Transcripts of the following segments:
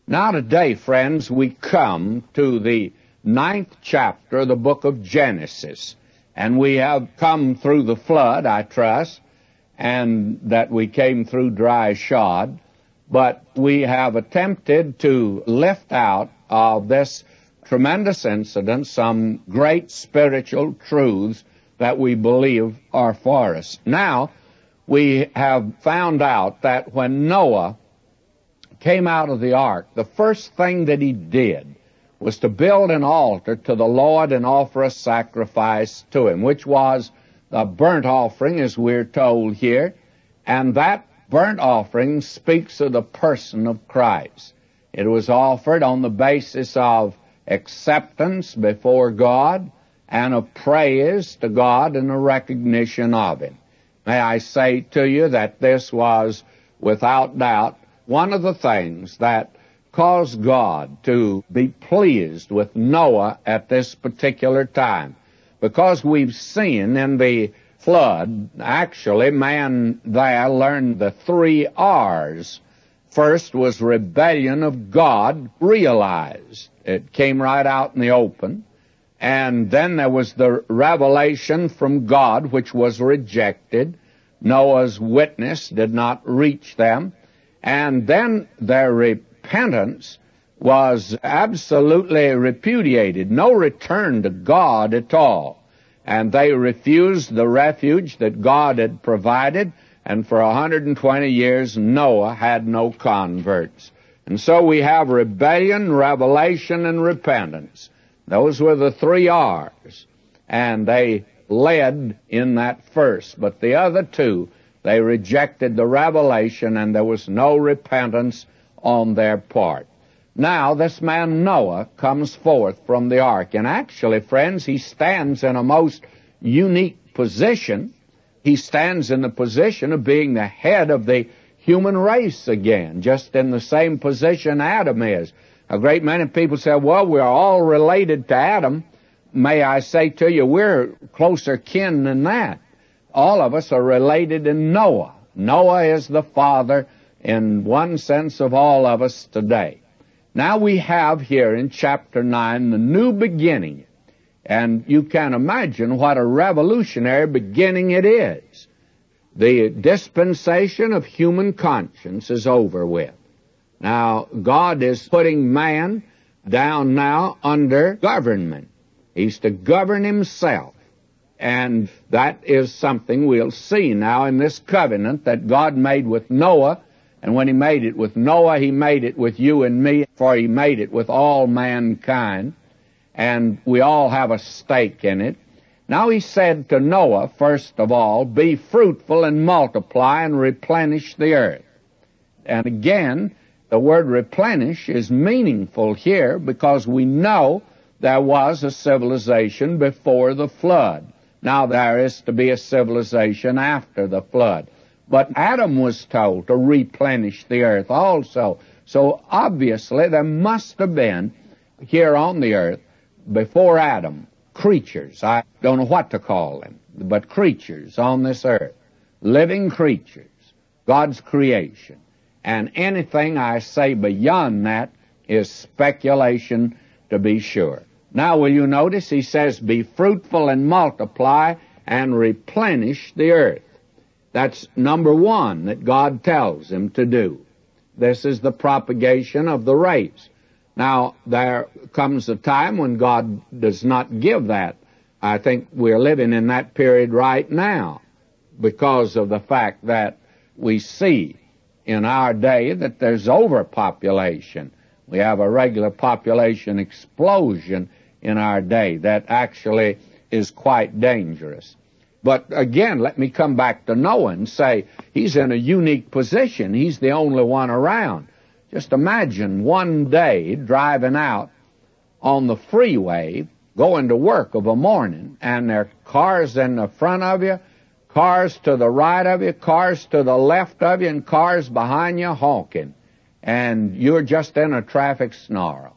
Now today, friends, we come to the 9th chapter of the book of Genesis. And we have come through the flood, I trust, and that we came through dry shod. But we have attempted to lift out of this tremendous incident some great spiritual truths that we believe are for us. Now, we have found out that when Noah came out of the ark, the first thing that he did was to build an altar to the Lord and offer a sacrifice to him, which was the burnt offering, as we're told here. And that burnt offering speaks of the person of Christ. It was offered on the basis of acceptance before God and of praise to God and a recognition of Him. May I say to you that this was, without doubt, one of the things that caused God to be pleased with Noah at this particular time. Because we've seen in the flood, actually, man there learned the 3 R's. First was rebellion of God realized. It came right out in the open. And then there was the revelation from God, which was rejected. Noah's witness did not reach them. And then their repentance was absolutely repudiated. No return to God at all. And they refused the refuge that God had provided. And for 120 years, Noah had no converts. And so we have rebellion, revelation, and repentance. Those were the 3 R's. And they led in that first. But the other 2, they rejected the revelation, and there was no repentance on their part. Now, this man Noah comes forth from the ark. And actually, friends, he stands in a most unique position. He stands in the position of being the head of the human race again, just in the same position Adam is. A great many people say, well, we're all related to Adam. May I say to you, we're closer kin than that. All of us are related in Noah. Noah is the father, in one sense, of all of us today. Now we have here in chapter 9 the new beginning. And you can imagine what a revolutionary beginning it is. The dispensation of human conscience is over with. Now, God is putting man down now under government. He's to govern himself. And that is something we'll see now in this covenant that God made with Noah. And when He made it with Noah, He made it with you and me, for He made it with all mankind. And we all have a stake in it. Now He said to Noah, first of all, be fruitful and multiply and replenish the earth. And again, the word replenish is meaningful here because we know there was a civilization before the flood. Now there is to be a civilization after the flood. But Adam was told to replenish the earth also. So obviously there must have been here on the earth, before Adam, creatures. I don't know what to call them, but creatures on this earth. Living creatures. God's creation. And anything I say beyond that is speculation, to be sure. Now will you notice He says, be fruitful and multiply and replenish the earth. That's number 1 that God tells him to do. This is the propagation of the race. Now, there comes a time when God does not give that. I think we're living in that period right now because of the fact that we see in our day that there's overpopulation. We have a regular population explosion in our day that actually is quite dangerous. But again, let me come back to Noah and say he's in a unique position. He's the only one around. Just imagine one day driving out on the freeway, going to work of a morning, and there are cars in the front of you, cars to the right of you, cars to the left of you, and cars behind you honking. And you're just in a traffic snarl.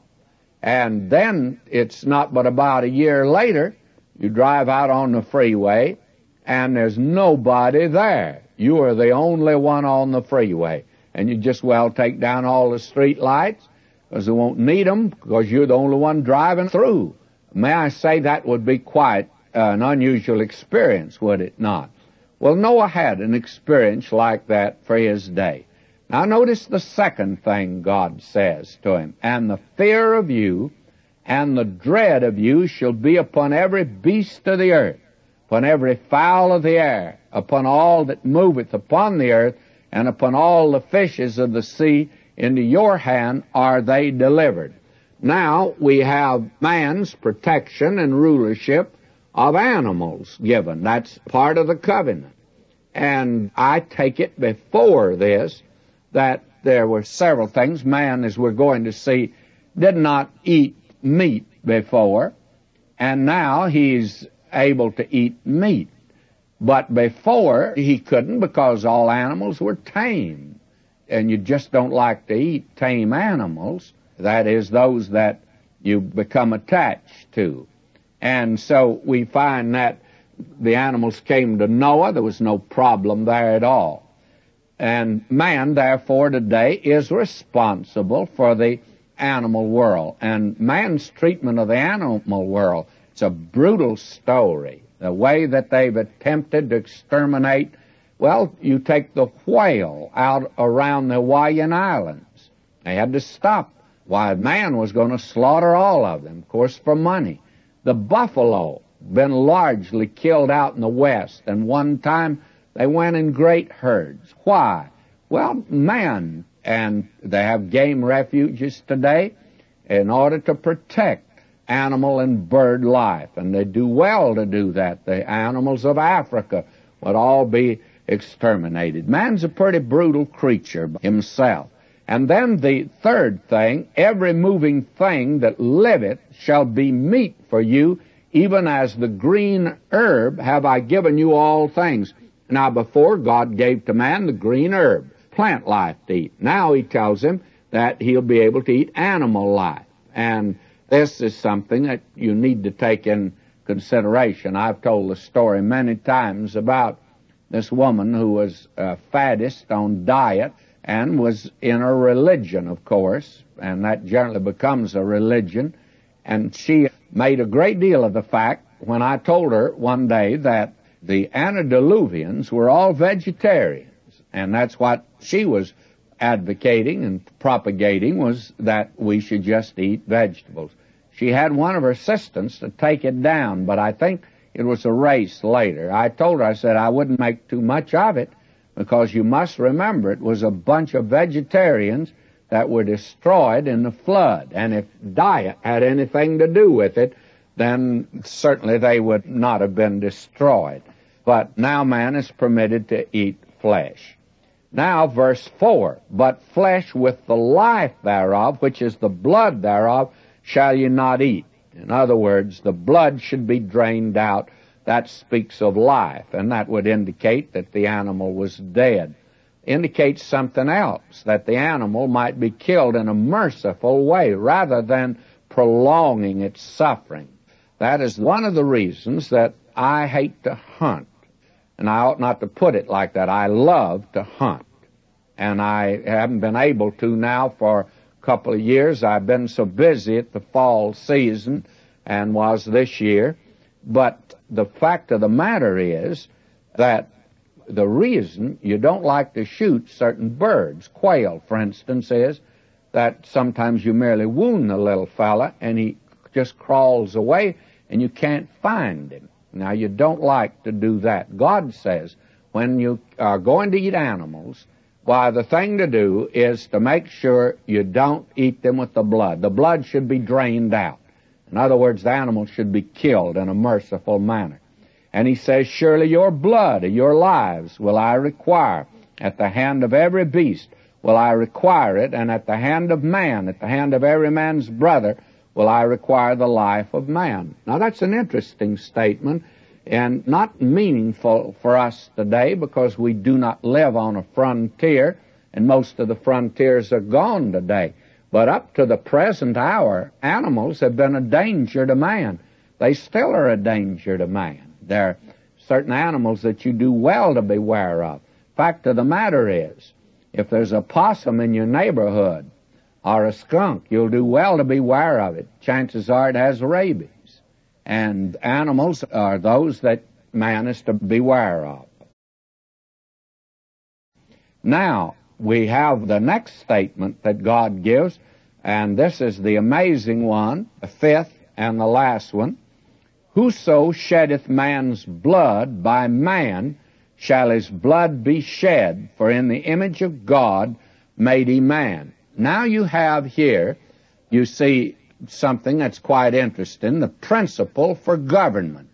And then it's not but about a year later, you drive out on the freeway, and there's nobody there. You are the only one on the freeway. And you just well take down all the street lights, because they won't need them because you're the only one driving through. May I say that would be quite an unusual experience, would it not? Well, Noah had an experience like that for his day. Now notice the second thing God says to him, and the fear of you and the dread of you shall be upon every beast of the earth, upon every fowl of the air, upon all that moveth upon the earth, and upon all the fishes of the sea. Into your hand are they delivered. Now we have man's protection and rulership of animals given. That's part of the covenant. And I take it before this that there were several things. Man, as we're going to see, did not eat meat before, and now he's able to eat meat. But before, he couldn't because all animals were tame. And you just don't like to eat tame animals. That is, those that you become attached to. And so we find that the animals came to Noah. There was no problem there at all. And man, therefore, today is responsible for the animal world. And man's treatment of the animal world, it's a brutal story. The way that they've attempted to exterminate, well, you take the whale out around the Hawaiian Islands. They had to stop. Why, man was going to slaughter all of them, of course, for money. The buffalo, been largely killed out in the West, and one time they went in great herds. Why? Well, man, and they have game refuges today in order to protect animal and bird life, and they do well to do that. The animals of Africa would all be exterminated. Man's a pretty brutal creature himself. And then the third thing, every moving thing that liveth shall be meat for you, even as the green herb have I given you all things. Now before, God gave to man the green herb, plant life to eat. Now he tells him that he'll be able to eat animal life. And this is something that you need to take in consideration. I've told the story many times about this woman who was a faddist on diet and was in a religion, of course, and that generally becomes a religion. And she made a great deal of the fact when I told her one day that the antediluvians were all vegetarians, and that's what she was advocating and propagating, was that we should just eat vegetables. She had one of her assistants to take it down, but I think it was erased later. I told her, I said, I wouldn't make too much of it, because you must remember it was a bunch of vegetarians that were destroyed in the flood. And if diet had anything to do with it, then certainly they would not have been destroyed. But now man is permitted to eat flesh. Now, verse 4, but flesh with the life thereof, which is the blood thereof, shall ye not eat. In other words, the blood should be drained out. That speaks of life, and that would indicate that the animal was dead. Indicates something else, that the animal might be killed in a merciful way rather than prolonging its suffering. That is one of the reasons that I hate to hunt. And I ought not to put it like that. I love to hunt. And I haven't been able to now for a couple of years. I've been so busy at the fall season, and was this year. But the fact of the matter is that the reason you don't like to shoot certain birds, quail, for instance, is that sometimes you merely wound the little fella and he just crawls away and you can't find him. Now, you don't like to do that. God says when you are going to eat animals, why, the thing to do is to make sure you don't eat them with the blood. The blood should be drained out. In other words, the animal should be killed in a merciful manner. And he says, surely your blood, your lives, will I require. At the hand of every beast will I require it, and at the hand of man, at the hand of every man's brother, will I require the life of man. Now, that's an interesting statement, and not meaningful for us today, because we do not live on a frontier, and most of the frontiers are gone today. But up to the present hour, animals have been a danger to man. They still are a danger to man. There are certain animals that you do well to beware of. Fact of the matter is, if there's a possum in your neighborhood, or a skunk, you'll do well to beware of it. Chances are it has rabies. And animals are those that man is to beware of. Now, we have the next statement that God gives, and this is the amazing one, the fifth and the last one. Whoso sheddeth man's blood, by man shall his blood be shed, for in the image of God made he man. Now you have here, you see something that's quite interesting, the principle for government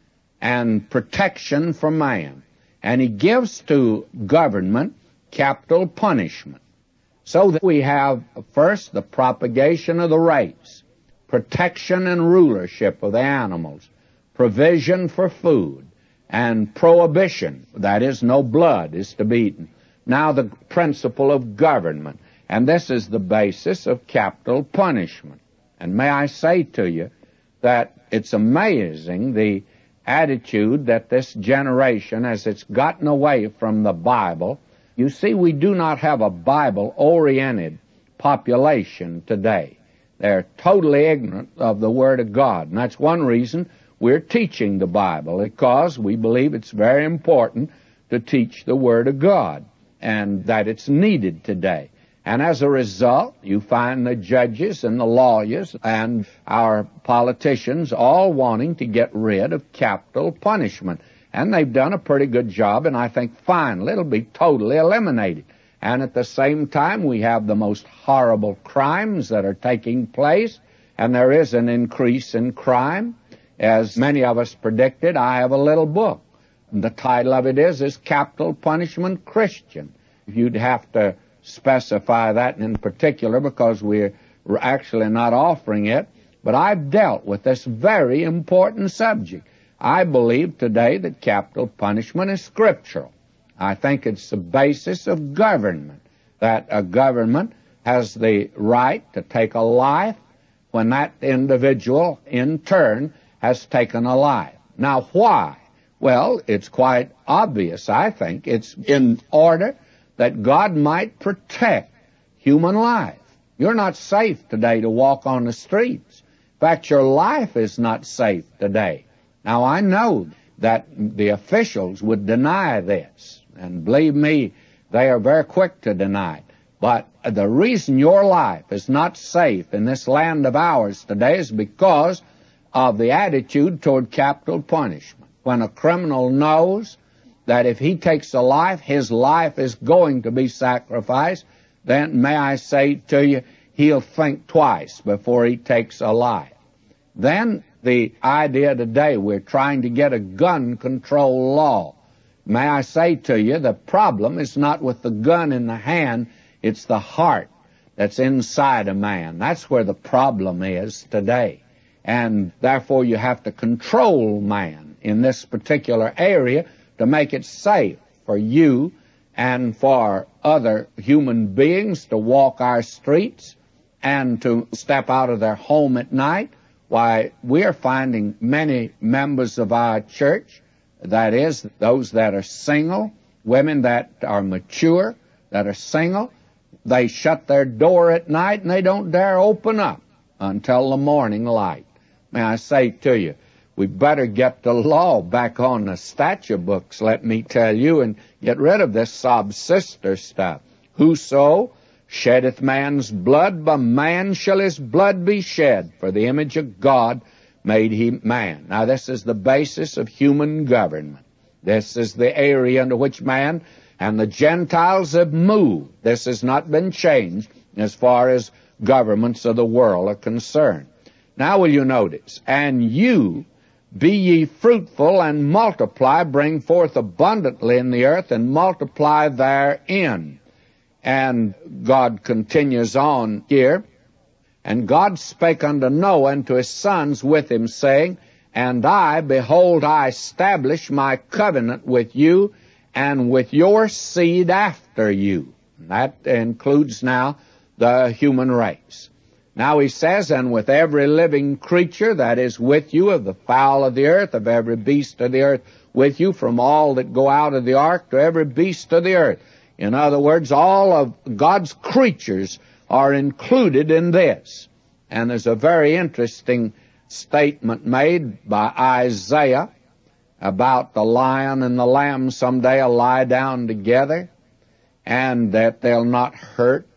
and protection for man. And he gives to government capital punishment. So that we have first the propagation of the race, protection and rulership of the animals, provision for food, and prohibition, that is, no blood is to be eaten. Now the principle of government, and this is the basis of capital punishment. And may I say to you that it's amazing the attitude that this generation, as it's gotten away from the Bible. You see, we do not have a Bible-oriented population today. They're totally ignorant of the Word of God. And that's one reason we're teaching the Bible, because we believe it's very important to teach the Word of God, and that it's needed today. And as a result, you find the judges and the lawyers and our politicians all wanting to get rid of capital punishment. And they've done a pretty good job, and I think finally it'll be totally eliminated. And at the same time, we have the most horrible crimes that are taking place, and there is an increase in crime. As many of us predicted, I have a little book. And the title of it is Capital Punishment Christian. You'd have to specify that in particular, because we're actually not offering it. But I've dealt with this very important subject. I believe today that capital punishment is scriptural. I think it's the basis of government, that a government has the right to take a life when that individual, in turn, has taken a life. Now, why? Well, it's quite obvious, I think. It's in order that God might protect human life. You're not safe today to walk on the streets. In fact, your life is not safe today. Now, I know that the officials would deny this, and believe me, they are very quick to deny it. But the reason your life is not safe in this land of ours today is because of the attitude toward capital punishment. When a criminal knows that if he takes a life, his life is going to be sacrificed, then may I say to you, he'll think twice before he takes a life. Then the idea today, we're trying to get a gun control law. May I say to you, the problem is not with the gun in the hand, it's the heart that's inside a man. That's where the problem is today. And therefore you have to control man in this particular area to make it safe for you and for other human beings to walk our streets and to step out of their home at night. Why, we are finding many members of our church, that is, those that are single, women that are mature, that are single, they shut their door at night and they don't dare open up until the morning light. May I say to you, we better get the law back on the statute books, let me tell you, and get rid of this sob-sister stuff. Whoso sheddeth man's blood, by man shall his blood be shed, for the image of God made he man. Now this is the basis of human government. This is the area into which man and the Gentiles have moved. This has not been changed as far as governments of the world are concerned. Now will you notice, and you be ye fruitful and multiply, bring forth abundantly in the earth and multiply therein. And God continues on here, and God spake unto Noah and to his sons with him, saying, And I, behold, I establish my covenant with you and with your seed after you. And that includes now the human race. Now he says, And with every living creature that is with you, of the fowl of the earth, of every beast of the earth with you, from all that go out of the ark to every beast of the earth. In other words, all of God's creatures are included in this. And there's a very interesting statement made by Isaiah about the lion and the lamb someday will lie down together, and that they'll not hurt.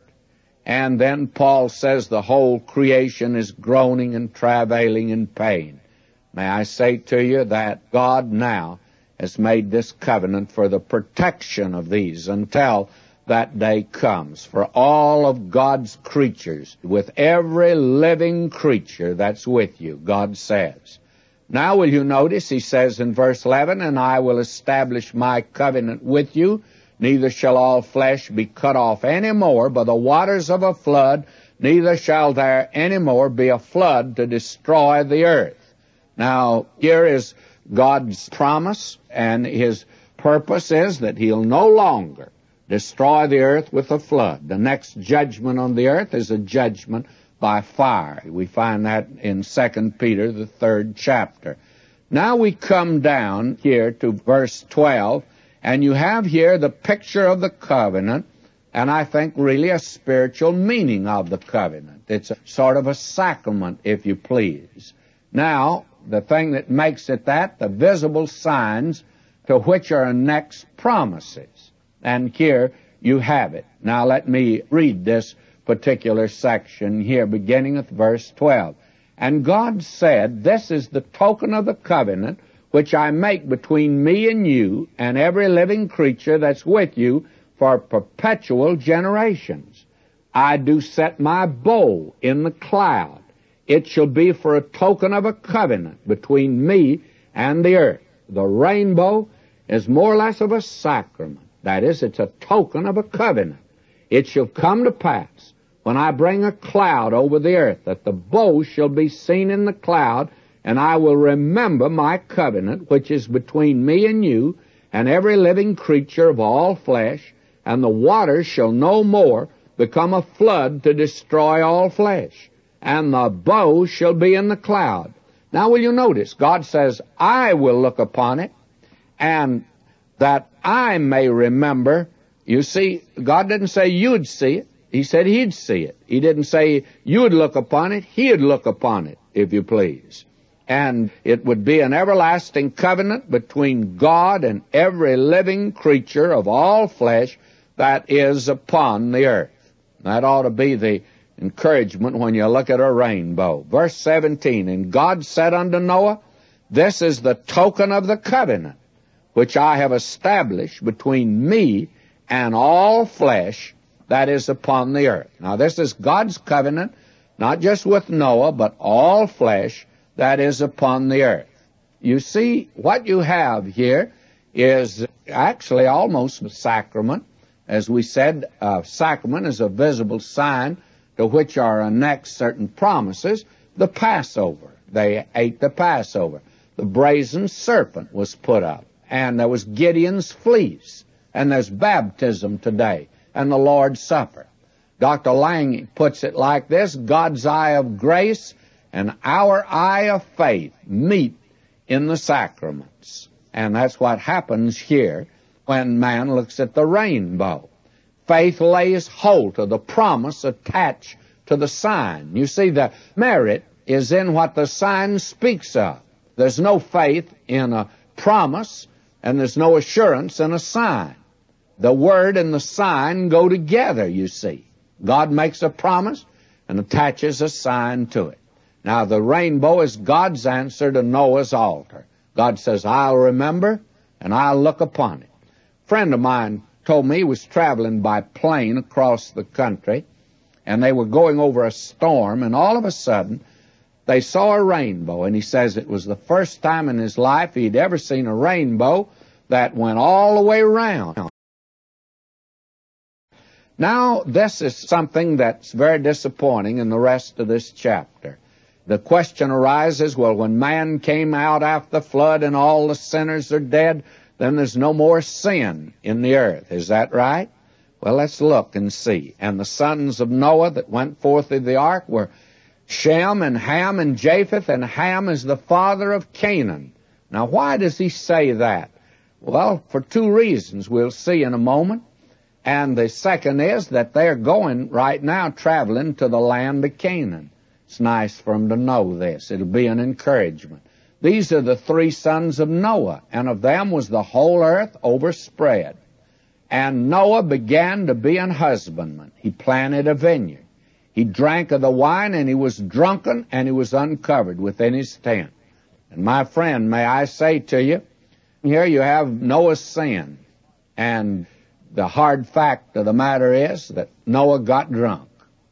And then Paul says the whole creation is groaning and travailing in pain. May I say to you that God now has made this covenant for the protection of these until that day comes, for all of God's creatures, with every living creature that's with you, God says. Now will you notice, he says in verse 11, and I will establish my covenant with you, neither shall all flesh be cut off any more by the waters of a flood, neither shall there any more be a flood to destroy the earth. Now, here is God's promise, and his purpose is that he'll no longer destroy the earth with a flood. The next judgment on the earth is a judgment by fire. We find that in 2 Peter, the 3rd chapter. Now we come down here to verse 12, and you have here the picture of the covenant, and I think really a spiritual meaning of the covenant. It's a sort of a sacrament, if you please. Now, the thing that makes it that, the visible signs to which are annexed promises. And here you have it. Now let me read this particular section here, beginning with verse 12. And God said, this is the token of the covenant which I make between me and you and every living creature that's with you for perpetual generations. I do set my bow in the cloud. It shall be for a token of a covenant between me and the earth. The rainbow is more or less of a sacrament. That is, it's a token of a covenant. It shall come to pass, when I bring a cloud over the earth, that the bow shall be seen in the cloud, and I will remember my covenant, which is between me and you, and every living creature of all flesh, and the waters shall no more become a flood to destroy all flesh, and the bow shall be in the cloud. Now will you notice, God says, I will look upon it, and that I may remember. You see, God didn't say you'd see it. He said he'd see it. He didn't say you'd look upon it. He'd look upon it, if you please. And it would be an everlasting covenant between God and every living creature of all flesh that is upon the earth. That ought to be the encouragement when you look at a rainbow. Verse 17, and God said unto Noah, this is the token of the covenant which I have established between me and all flesh that is upon the earth. Now this is God's covenant, not just with Noah, but all flesh that is upon the earth. You see, what you have here is actually almost a sacrament. As we said, a sacrament is a visible sign to which are annexed certain promises. The Passover, they ate the Passover. The brazen serpent was put up. And there was Gideon's fleece, and there's baptism today, and the Lord's Supper. Dr. Lang puts it like this, God's eye of grace and our eye of faith meet in the sacraments. And that's what happens here when man looks at the rainbow. Faith lays hold of the promise attached to the sign. You see, the merit is in what the sign speaks of. There's no faith in a promise, and there's no assurance in a sign. The word and the sign go together, you see. God makes a promise and attaches a sign to it. Now, the rainbow is God's answer to Noah's altar. God says, I'll remember and I'll look upon it. A friend of mine told me he was traveling by plane across the country, and they were going over a storm, and all of a sudden, they saw a rainbow, and he says it was the first time in his life he'd ever seen a rainbow that went all the way around. Now, this is something that's very disappointing in the rest of this chapter. The question arises, well, when man came out after the flood and all the sinners are dead, then there's no more sin in the earth. Is that right? Well, let's look and see. And the sons of Noah that went forth of the ark were Shem and Ham and Japheth, and Ham is the father of Canaan. Now, why does he say that? Well, for two reasons we'll see in a moment. And the second is that they're going right now traveling to the land of Canaan. It's nice for them to know this. It'll be an encouragement. These are the three sons of Noah, and of them was the whole earth overspread. And Noah began to be an husbandman. He planted a vineyard. He drank of the wine, and he was drunken, and he was uncovered within his tent. And my friend, may I say to you, here you have Noah's sin. And the hard fact of the matter is that Noah got drunk.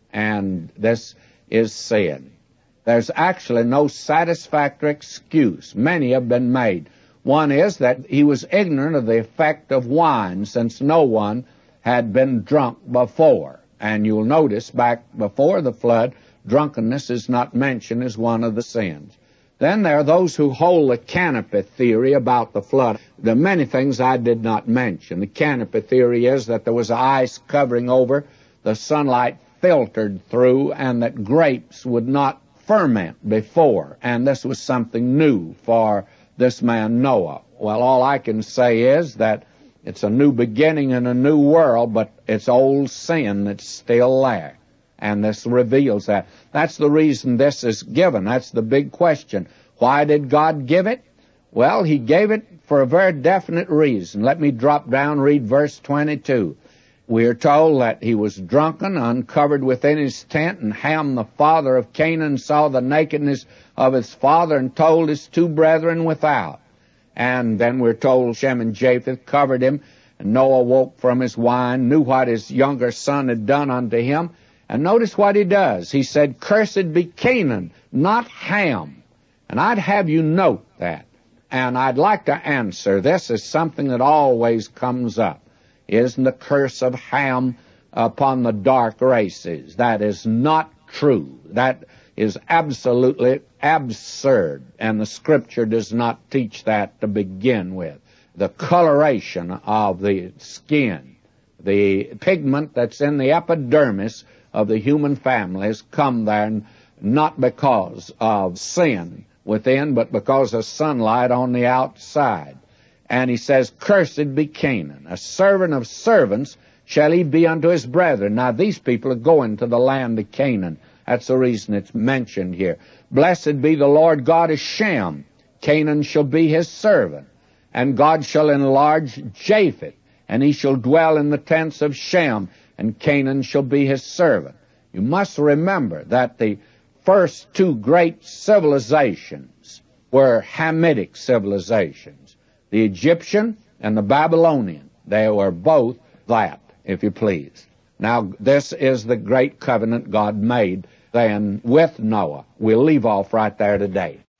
And this is sin. There's actually no satisfactory excuse. Many have been made. One is that he was ignorant of the effect of wine, since no one had been drunk before. And you'll notice back before the flood, drunkenness is not mentioned as one of the sins. Then there are those who hold the canopy theory about the flood. There are many things I did not mention. The canopy theory is that there was ice covering over, the sunlight filtered through, and that grapes would not ferment before. And this was something new for this man Noah. Well, all I can say is that it's a new beginning in a new world, but it's old sin that's still there. And this reveals that. That's the reason this is given. That's the big question. Why did God give it? Well, he gave it for a very definite reason. Let me drop down, read verse 22. We are told that he was drunken, uncovered within his tent, and Ham, the father of Canaan, saw the nakedness of his father and told his two brethren without. And then we're told Shem and Japheth covered him, and Noah woke from his wine, knew what his younger son had done unto him. And notice what he does. He said, "Cursed be Canaan, not Ham." And I'd have you note that. And I'd like to answer, this is something that always comes up. Isn't the curse of Ham upon the dark races? That is not true. That is absolutely absurd, and the Scripture does not teach that to begin with. The coloration of the skin, the pigment that's in the epidermis of the human family has come there not because of sin within, but because of sunlight on the outside. And he says, "Cursed be Canaan, a servant of servants shall he be unto his brethren." Now these people are going to the land of Canaan. That's the reason it's mentioned here. "Blessed be the Lord God of Shem. Canaan shall be his servant. And God shall enlarge Japheth, and he shall dwell in the tents of Shem, and Canaan shall be his servant." You must remember that the first two great civilizations were Hamitic civilizations. The Egyptian and the Babylonian. They were both that, if you please. Now, this is the great covenant God made then with Noah. We'll leave off right there today.